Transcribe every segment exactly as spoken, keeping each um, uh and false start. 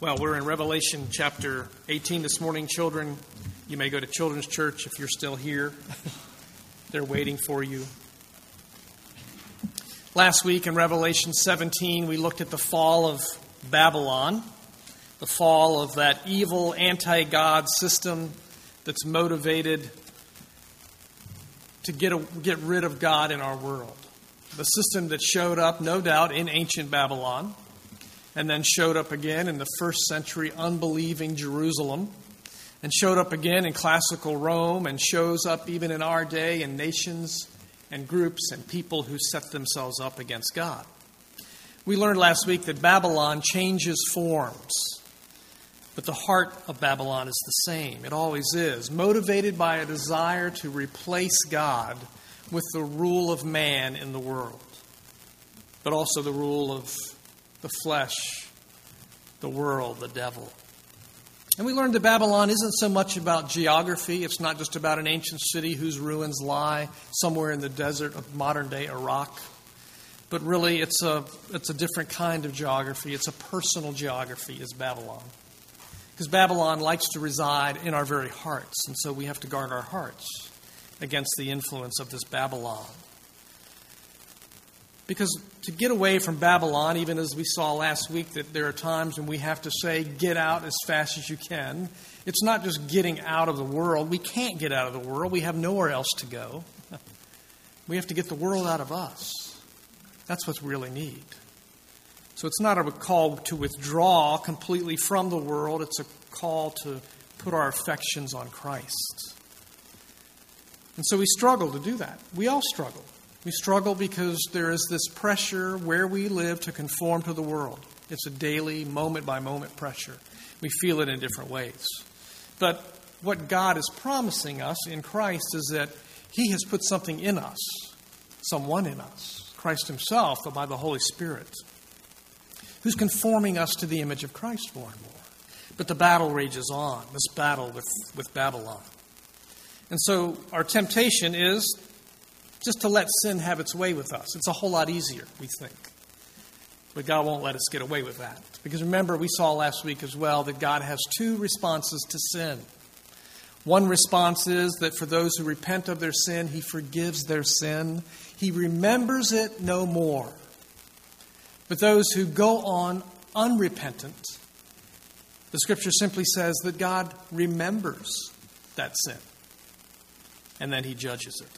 Well, we're in Revelation chapter eighteen this morning. Children, you may go to Children's Church if you're still here. They're waiting for you. Last week in Revelation seventeen, we looked at the fall of Babylon, the fall of that evil anti-God system that's motivated to get a, get rid of God in our world. The system that showed up, no doubt, in ancient Babylon, and then showed up again in the first century unbelieving Jerusalem, and showed up again in classical Rome, and shows up even in our day in nations and groups and people who set themselves up against God. We learned last week that Babylon changes forms, but the heart of Babylon is the same. It always is, motivated by a desire to replace God with the rule of man in the world, but also the rule of the flesh, the world, the devil. And we learned that Babylon isn't so much about geography. It's not just about an ancient city whose ruins lie somewhere in the desert of modern-day Iraq. But really, it's a, it's a different kind of geography. It's a personal geography, is Babylon. Because Babylon likes to reside in our very hearts, and so we have to guard our hearts against the influence of this Babylon. Because to get away from Babylon, even as we saw last week that there are times when we have to say, get out as fast as you can. It's not just getting out of the world. We can't get out of the world. We have nowhere else to go. We have to get the world out of us. That's what we really need. So it's not a call to withdraw completely from the world. It's a call to put our affections on Christ. And so we struggle to do that. We all struggle. We struggle because there is this pressure where we live to conform to the world. It's a daily, moment-by-moment pressure. We feel it in different ways. But what God is promising us in Christ is that He has put something in us, someone in us, Christ Himself, but by the Holy Spirit, who's conforming us to the image of Christ more and more. But the battle rages on, this battle with, with Babylon. And so our temptation is just to let sin have its way with us. It's a whole lot easier, we think. But God won't let us get away with that. Because remember, we saw last week as well that God has two responses to sin. One response is that for those who repent of their sin, He forgives their sin. He remembers it no more. But those who go on unrepentant, the Scripture simply says that God remembers that sin. And then He judges it.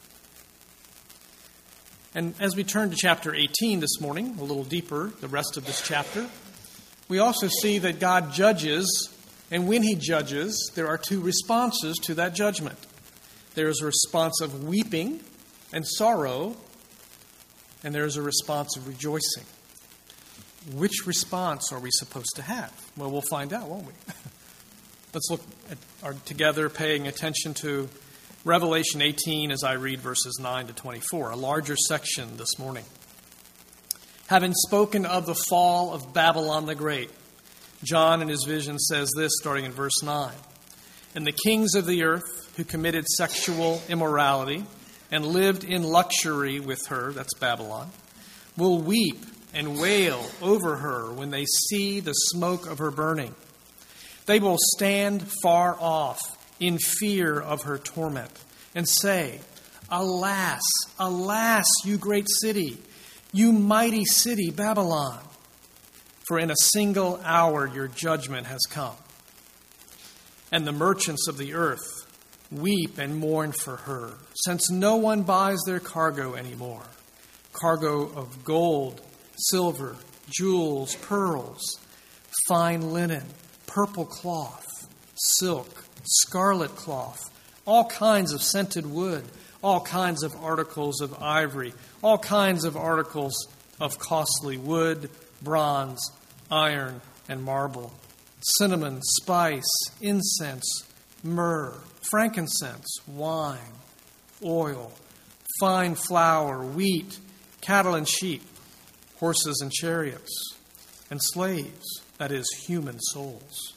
And as we turn to chapter eighteen this morning, a little deeper, the rest of this chapter, we also see that God judges, and when He judges, there are two responses to that judgment. There is a response of weeping and sorrow, and there is a response of rejoicing. Which response are we supposed to have? Well, we'll find out, won't we? Let's look at our, together, paying attention to Revelation eighteen as I read verses nine to twenty-four, a larger section this morning. Having spoken of the fall of Babylon the Great, John in his vision says this, starting in verse nine. And the kings of the earth who committed sexual immorality and lived in luxury with her, that's Babylon, will weep and wail over her when they see the smoke of her burning. They will stand far off in fear of her torment, and say, Alas, alas, you great city, you mighty city, Babylon, for in a single hour your judgment has come. And the merchants of the earth weep and mourn for her, since no one buys their cargo anymore, cargo of gold, silver, jewels, pearls, fine linen, purple cloth, silk, scarlet cloth, all kinds of scented wood, all kinds of articles of ivory, all kinds of articles of costly wood, bronze, iron, and marble, cinnamon, spice, incense, myrrh, frankincense, wine, oil, fine flour, wheat, cattle and sheep, horses and chariots, and slaves, that is, human souls.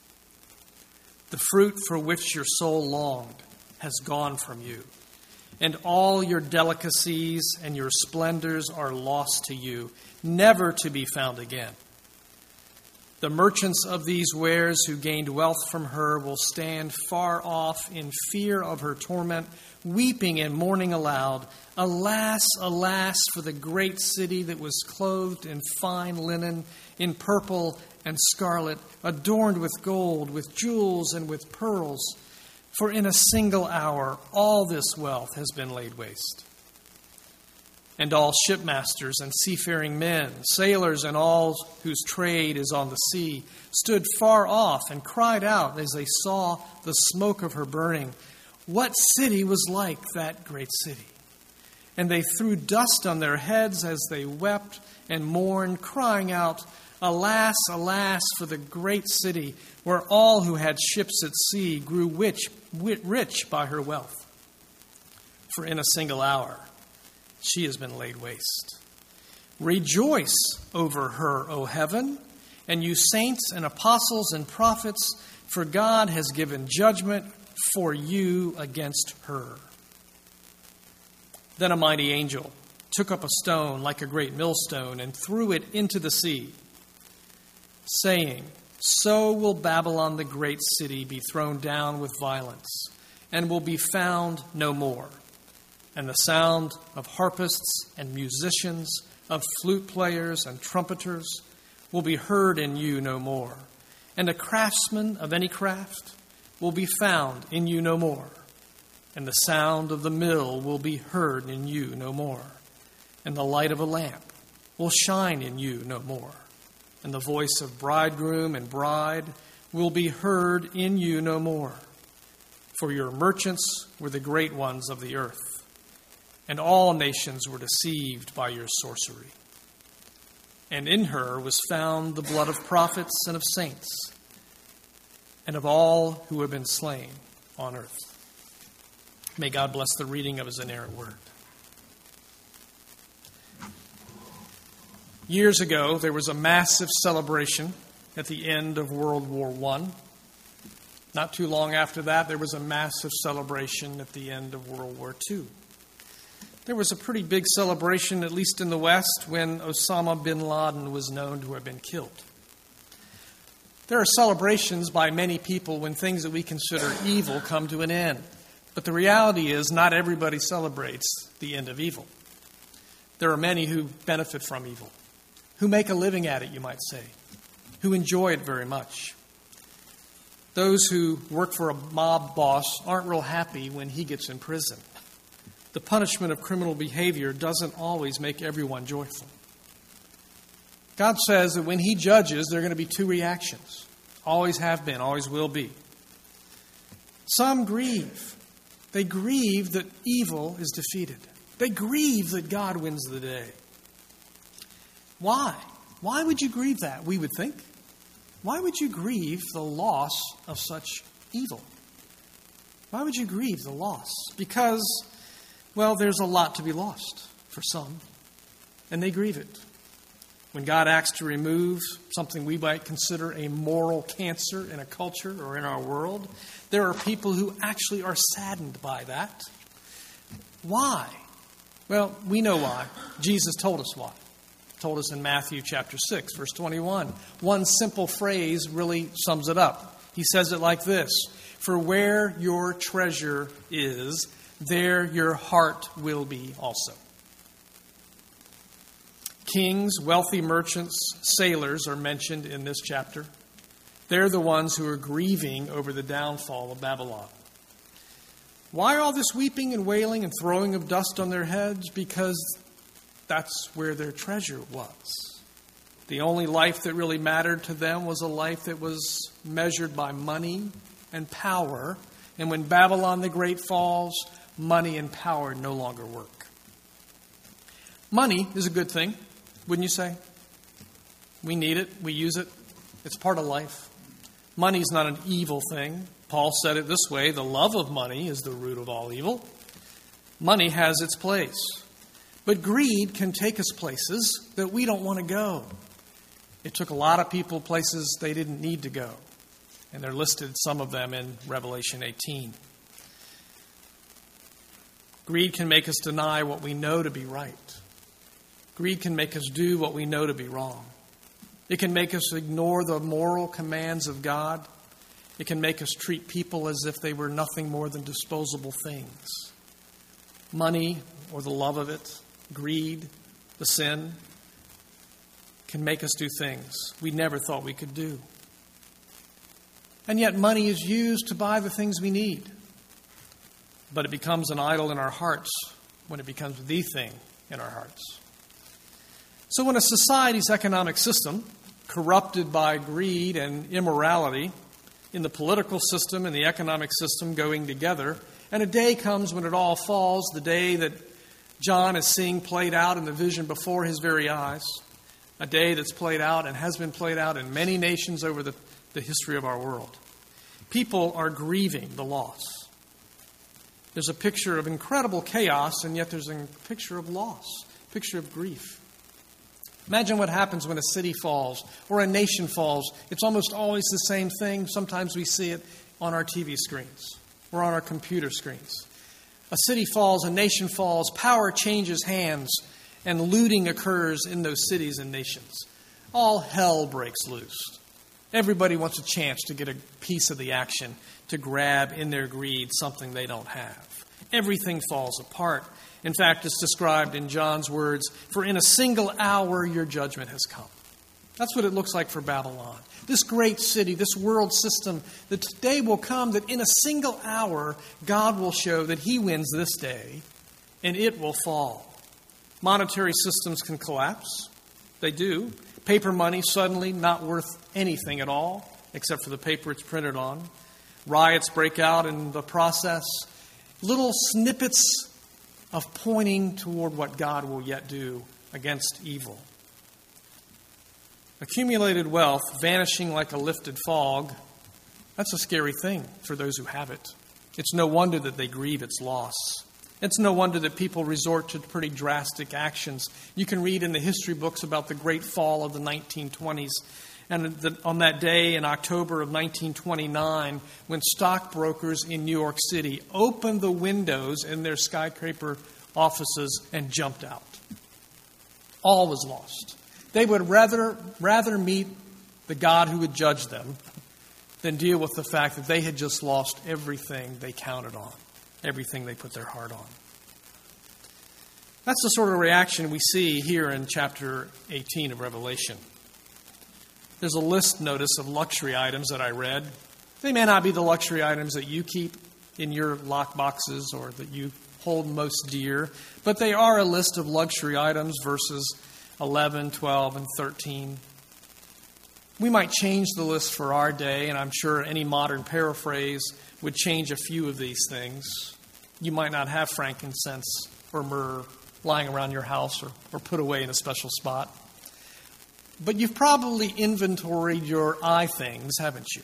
The fruit for which your soul longed has gone from you, and all your delicacies and your splendors are lost to you, never to be found again. The merchants of these wares who gained wealth from her will stand far off in fear of her torment, weeping and mourning aloud. Alas, alas, for the great city that was clothed in fine linen, in purple and scarlet, adorned with gold, with jewels, and with pearls. For in a single hour all this wealth has been laid waste. And all shipmasters and seafaring men, sailors and all whose trade is on the sea, stood far off and cried out as they saw the smoke of her burning, "What city was like that great city?" And they threw dust on their heads as they wept and mourned, crying out, "Alas, alas, for the great city, where all who had ships at sea grew rich, rich by her wealth. For in a single hour she has been laid waste. Rejoice over her, O heaven, and you saints and apostles and prophets, for God has given judgment for you against her." Then a mighty angel took up a stone like a great millstone and threw it into the sea, saying, "So will Babylon the great city be thrown down with violence, and will be found no more. And the sound of harpists and musicians, of flute players and trumpeters will be heard in you no more. And a craftsman of any craft will be found in you no more. And the sound of the mill will be heard in you no more. And the light of a lamp will shine in you no more. And the voice of bridegroom and bride will be heard in you no more. For your merchants were the great ones of the earth, and all nations were deceived by your sorcery. And in her was found the blood of prophets and of saints, and of all who have been slain on earth." May God bless the reading of his inerrant word. Years ago, there was a massive celebration at the end of World War One. Not too long after that, there was a massive celebration at the end of World War Two. There was a pretty big celebration, at least in the West, when Osama bin Laden was known to have been killed. There are celebrations by many people when things that we consider evil come to an end. But the reality is not everybody celebrates the end of evil. There are many who benefit from evil, who make a living at it, you might say, who enjoy it very much. Those who work for a mob boss aren't real happy when he gets in prison. The punishment of criminal behavior doesn't always make everyone joyful. God says that when he judges, there are going to be two reactions. Always have been, always will be. Some grieve. They grieve that evil is defeated. They grieve that God wins the day. Why? Why would you grieve that, we would think? Why would you grieve the loss of such evil? Why would you grieve the loss? Because, well, there's a lot to be lost for some, and they grieve it. When God acts to remove something we might consider a moral cancer in a culture or in our world, there are people who actually are saddened by that. Why? Well, we know why. Jesus told us why. Told us in Matthew chapter six, verse twenty-one. One simple phrase really sums it up. He says it like this: "For where your treasure is, there your heart will be also." Kings, wealthy merchants, sailors are mentioned in this chapter. They're the ones who are grieving over the downfall of Babylon. Why all this weeping and wailing and throwing of dust on their heads? Because that's where their treasure was. The only life that really mattered to them was a life that was measured by money and power. And when Babylon the Great falls, money and power no longer work. Money is a good thing, wouldn't you say? We need it. We use it. It's part of life. Money is not an evil thing. Paul said it this way: the love of money is the root of all evil. Money has its place. But greed can take us places that we don't want to go. It took a lot of people places they didn't need to go. And they're listed, some of them, in Revelation eighteen. Greed can make us deny what we know to be right. Greed can make us do what we know to be wrong. It can make us ignore the moral commands of God. It can make us treat people as if they were nothing more than disposable things. Money, or the love of it, greed, the sin, can make us do things we never thought we could do. And yet money is used to buy the things we need. But it becomes an idol in our hearts when it becomes the thing in our hearts. So when a society's economic system, corrupted by greed and immorality, in the political system and the economic system going together, and a day comes when it all falls, the day that John is seeing played out in the vision before his very eyes, a day that's played out and has been played out in many nations over the, the history of our world. People are grieving the loss. There's a picture of incredible chaos, and yet there's a picture of loss, a picture of grief. Imagine what happens when a city falls or a nation falls. It's almost always the same thing. Sometimes we see it on our T V screens or on our computer screens. A city falls, a nation falls, power changes hands, and looting occurs in those cities and nations. All hell breaks loose. Everybody wants a chance to get a piece of the action, to grab in their greed something they don't have. Everything falls apart. In fact, it's described in John's words, "For in a single hour your judgment has come." That's what it looks like for Babylon. This great city, this world system, the day will come that in a single hour God will show that he wins this day and it will fall. Monetary systems can collapse. They do. Paper money suddenly not worth anything at all except for the paper it's printed on. Riots break out in the process. Little snippets of pointing toward what God will yet do against evil. Accumulated wealth vanishing like a lifted fog, that's a scary thing for those who have it. It's no wonder that they grieve its loss. It's no wonder that people resort to pretty drastic actions. You can read in the history books about the great fall of the nineteen twenties. And on that day in October of nineteen twenty-nine, when stockbrokers in New York City opened the windows in their skyscraper offices and jumped out. All was lost. They would rather, rather meet the God who would judge them than deal with the fact that they had just lost everything they counted on, everything they put their heart on. That's the sort of reaction we see here in chapter eighteen of Revelation. There's a list, notice, of luxury items that I read. They may not be the luxury items that you keep in your lock boxes or that you hold most dear, but they are a list of luxury items, verses eleven, twelve, and thirteen. We might change the list for our day, and I'm sure any modern paraphrase would change a few of these things. You might not have frankincense or myrrh lying around your house or, or put away in a special spot. But you've probably inventoried your eye things, haven't you?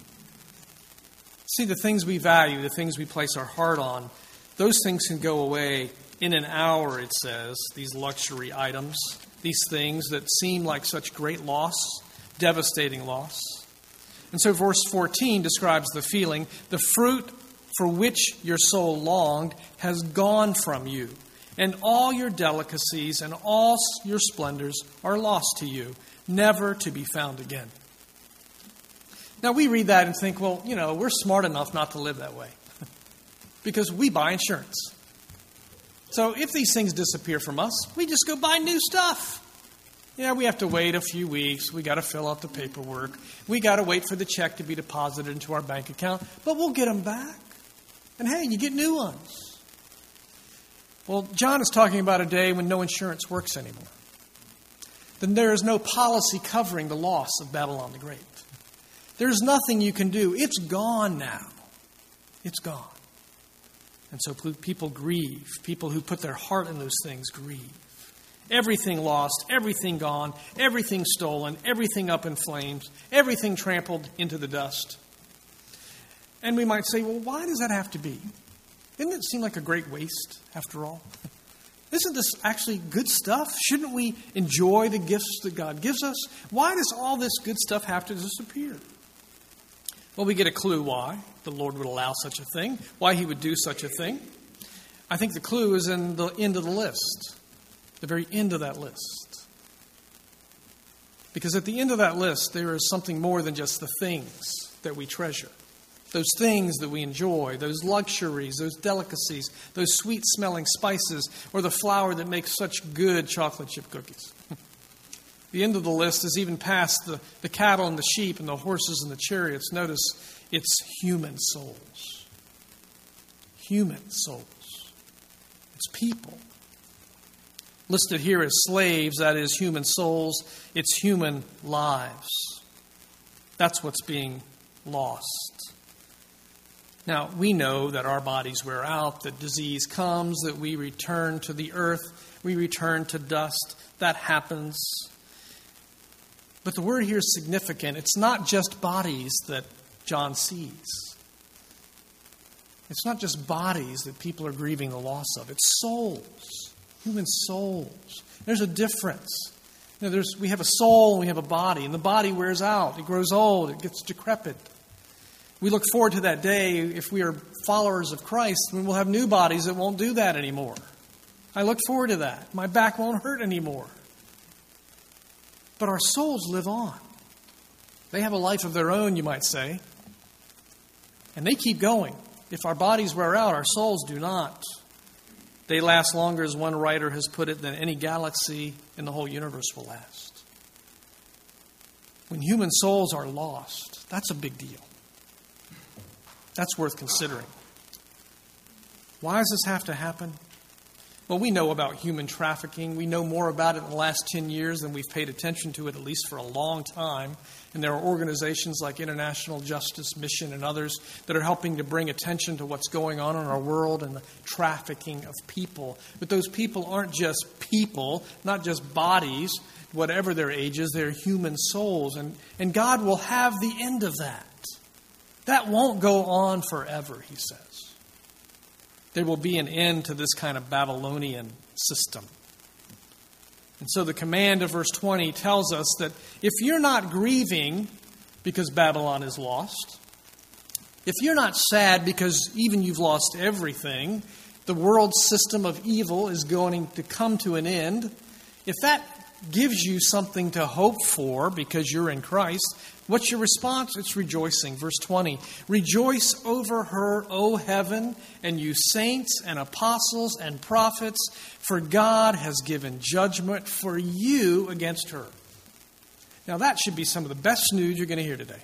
See, the things we value, the things we place our heart on, those things can go away in an hour, it says, these luxury items, these things that seem like such great loss, devastating loss. And so verse fourteen describes the feeling, the fruit for which your soul longed has gone from you, and all your delicacies and all your splendors are lost to you, never to be found again. Now we read that and think, well, you know, we're smart enough not to live that way because we buy insurance. So if these things disappear from us, we just go buy new stuff. Yeah, we have to wait a few weeks. We got to fill out the paperwork. We got to wait for the check to be deposited into our bank account, but we'll get them back. And hey, you get new ones. Well, John is talking about a day when no insurance works anymore. Then there is no policy covering the loss of Babylon the Great. There's nothing you can do. It's gone now. It's gone. And so people grieve. People who put their heart in those things grieve. Everything lost, everything gone, everything stolen, everything up in flames, everything trampled into the dust. And we might say, well, why does that have to be? Doesn't it seem like a great waste, after all? Isn't this actually good stuff? Shouldn't we enjoy the gifts that God gives us? Why does all this good stuff have to disappear? Well, we get a clue why the Lord would allow such a thing, why he would do such a thing. I think the clue is in the end of the list, the very end of that list. Because at the end of that list, there is something more than just the things that we treasure. Those things that we enjoy, those luxuries, those delicacies, those sweet-smelling spices, or the flour that makes such good chocolate chip cookies. The end of the list is even past the, the cattle and the sheep and the horses and the chariots. Notice it's human souls. Human souls. It's people. Listed here as slaves, that is human souls. It's human lives. That's what's being lost. Now, we know that our bodies wear out, that disease comes, that we return to the earth, we return to dust. That happens. But the word here is significant. It's not just bodies that John sees. It's not just bodies that people are grieving the loss of. It's souls, human souls. There's a difference. You know, there's, we have a soul and we have a body, and the body wears out. It grows old. It gets decrepit. We look forward to that day, if we are followers of Christ, when we'll have new bodies that won't do that anymore. I look forward to that. My back won't hurt anymore. But our souls live on. They have a life of their own, you might say. And they keep going. If our bodies wear out, our souls do not. They last longer, as one writer has put it, than any galaxy in the whole universe will last. When human souls are lost, that's a big deal. That's worth considering. Why does this have to happen? Well, we know about human trafficking. We know more about it in the last ten years than we've paid attention to it, at least for a long time. And there are organizations like International Justice Mission and others that are helping to bring attention to what's going on in our world and the trafficking of people. But those people aren't just people, not just bodies, whatever their ages. They're human souls. And, and God will have the end of that. That won't go on forever, he says. There will be an end to this kind of Babylonian system. And so the command of verse twenty tells us that if you're not grieving because Babylon is lost, if you're not sad because even you've lost everything, the world system of evil is going to come to an end, if that gives you something to hope for because you're in Christ, what's your response? It's rejoicing. Verse twenty, rejoice over her, O heaven, and you saints and apostles and prophets, for God has given judgment for you against her. Now that should be some of the best news you're going to hear today.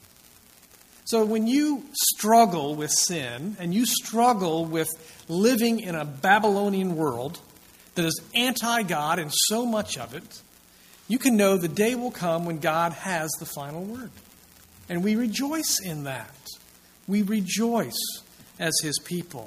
So when you struggle with sin and you struggle with living in a Babylonian world that is anti-God in so much of it, you can know the day will come when God has the final word. And we rejoice in that. We rejoice as his people.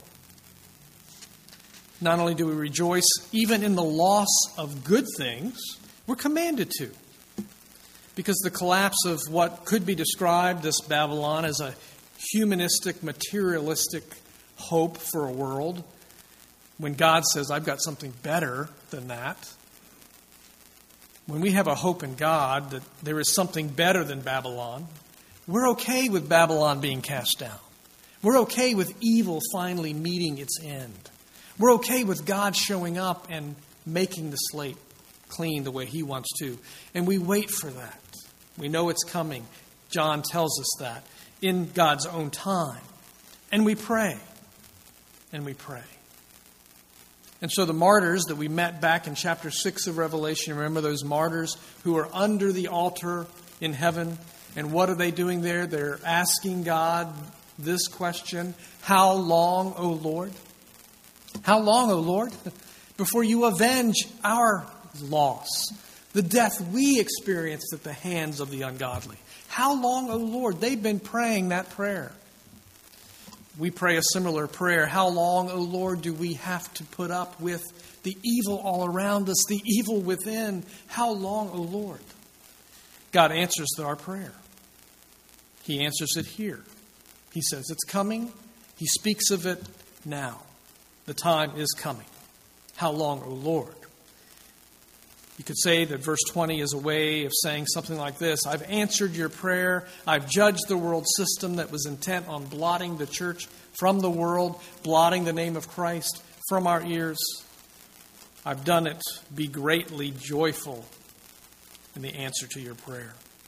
Not only do we rejoice even in the loss of good things, we're commanded to. Because the collapse of what could be described as Babylon as a humanistic, materialistic hope for a world, when God says, I've got something better than that. When we have a hope in God that there is something better than Babylon, we're okay with Babylon being cast down. We're okay with evil finally meeting its end. We're okay with God showing up and making the slate clean the way he wants to. And we wait for that. We know it's coming. John tells us that in God's own time. And we pray. And we pray. And so the martyrs that we met back in chapter six of Revelation, remember those martyrs who are under the altar in heaven? And what are they doing there? They're asking God this question, how long, O Lord? How long, O Lord, before you avenge our loss, the death we experienced at the hands of the ungodly? How long, O Lord? They've been praying that prayer. We pray a similar prayer. How long, O Lord, do we have to put up with the evil all around us, the evil within? How long, O Lord? God answers our prayer. He answers it here. He says it's coming. He speaks of it now. The time is coming. How long, O Lord? You could say that verse twenty is a way of saying something like this. I've answered your prayer. I've judged the world system that was intent on blotting the church from the world, blotting the name of Christ from our ears. I've done it. Be greatly joyful. and the answer to your prayer.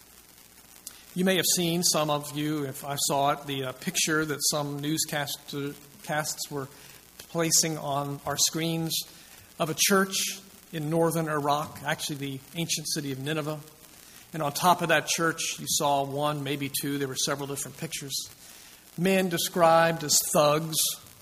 You may have seen, some of you, if I saw it, the uh, picture that some newscasts were placing on our screens of a church in northern Iraq, actually the ancient city of Nineveh. And on top of that church, you saw one, maybe two, there were several different pictures. Men described as thugs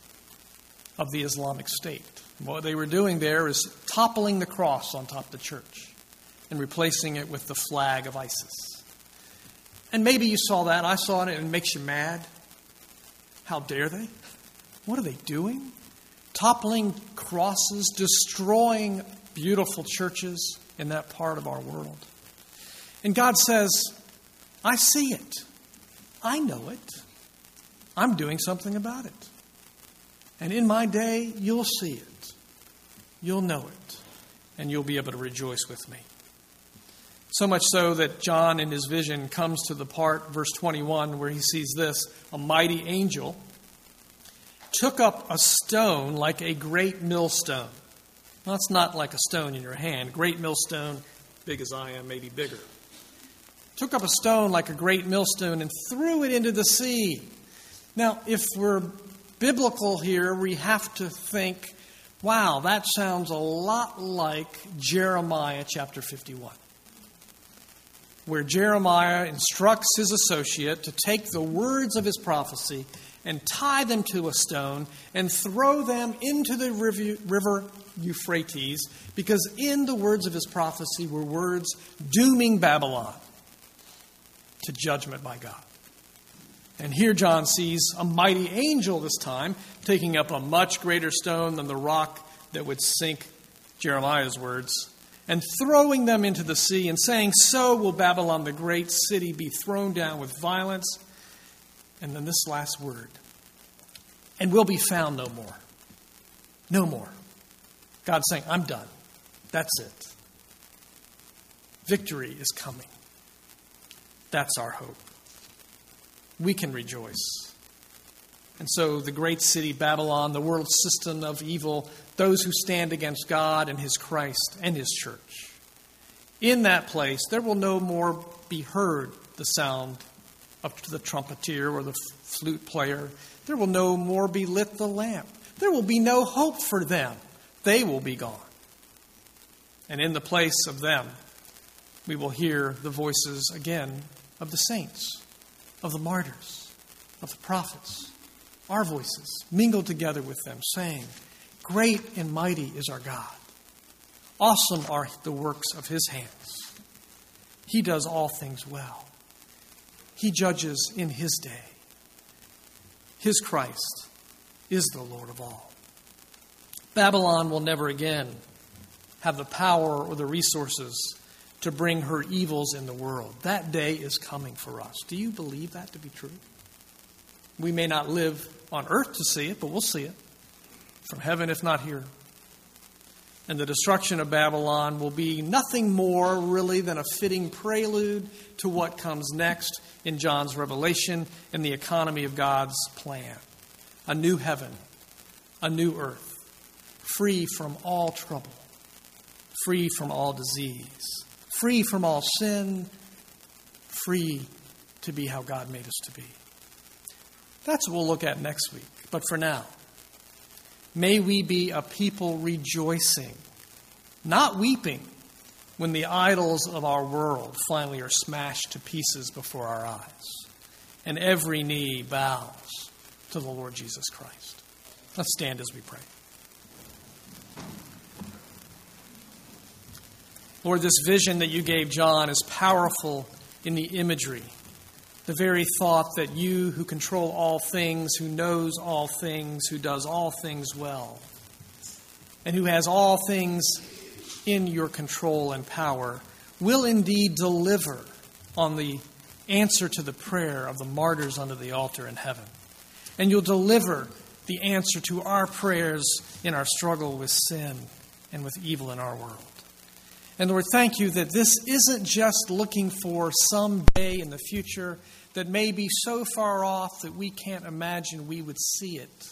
of the Islamic State. And what they were doing there is toppling the cross on top of the church and replacing it with the flag of ISIS. And maybe you saw that. I saw it, and it makes you mad. How dare they? What are they doing? Toppling crosses, destroying beautiful churches in that part of our world. And God says, I see it. I know it. I'm doing something about it. And in my day, you'll see it. You'll know it. And you'll be able to rejoice with me. So much so that John in his vision comes to the part, verse twenty-one, where he sees this: a mighty angel took up a stone like a great millstone. Well, it's not like a stone in your hand. Great millstone, big as I am, maybe bigger. Took up a stone like a great millstone and threw it into the sea. Now, if we're biblical here, we have to think, wow, that sounds a lot like Jeremiah chapter fifty-one, where Jeremiah instructs his associate to take the words of his prophecy and tie them to a stone and throw them into the river Euphrates, because in the words of his prophecy were words dooming Babylon to judgment by God. And here John sees a mighty angel this time taking up a much greater stone than the rock that would sink Jeremiah's words, and throwing them into the sea and saying, so will Babylon the great city be thrown down with violence. And then this last word, and will be found no more. No more. God's saying, I'm done. That's it. Victory is coming. That's our hope. We can rejoice. And so the great city Babylon, the world system of evil, those who stand against God and his Christ and his church, in that place there will no more be heard the sound of the trumpeter or the flute player. There will no more be lit the lamp. There will be no hope for them. They will be gone. And in the place of them, we will hear the voices again of the saints, of the martyrs, of the prophets, our voices mingled together with them, saying, great and mighty is our God. Awesome are the works of his hands. He does all things well. He judges in his day. His Christ is the Lord of all. Babylon will never again have the power or the resources to bring her evils in the world. That day is coming for us. Do you believe that to be true? We may not live on earth to see it, but we'll see it from heaven, if not here. And the destruction of Babylon will be nothing more really than a fitting prelude to what comes next in John's revelation in the economy of God's plan. A new heaven, a new earth, free from all trouble, free from all disease, free from all sin, free to be how God made us to be. That's what we'll look at next week. But for now, may we be a people rejoicing, not weeping, when the idols of our world finally are smashed to pieces before our eyes, and every knee bows to the Lord Jesus Christ. Let's stand as we pray. Lord, this vision that you gave John is powerful in the imagery. The very thought that you, who control all things, who knows all things, who does all things well, and who has all things in your control and power, will indeed deliver on the answer to the prayer of the martyrs under the altar in heaven. And you'll deliver the answer to our prayers in our struggle with sin and with evil in our world. And Lord, thank you that this isn't just looking for some day in the future that may be so far off that we can't imagine we would see it.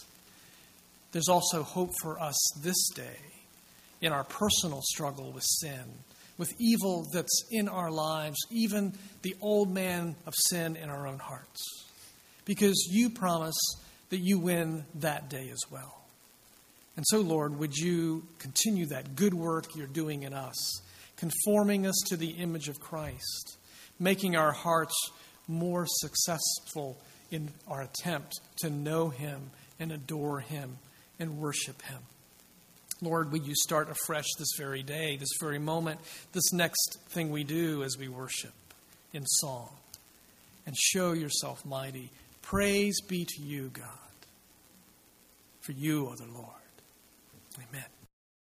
There's also hope for us this day in our personal struggle with sin, with evil that's in our lives, even the old man of sin in our own hearts. Because you promise that you win that day as well. And so, Lord, would you continue that good work you're doing in us, conforming us to the image of Christ, making our hearts more successful in our attempt to know him and adore him and worship him. Lord, would you start afresh this very day, this very moment, this next thing we do as we worship in song, and show yourself mighty. Praise be to you, God, for you are the Lord. Amen.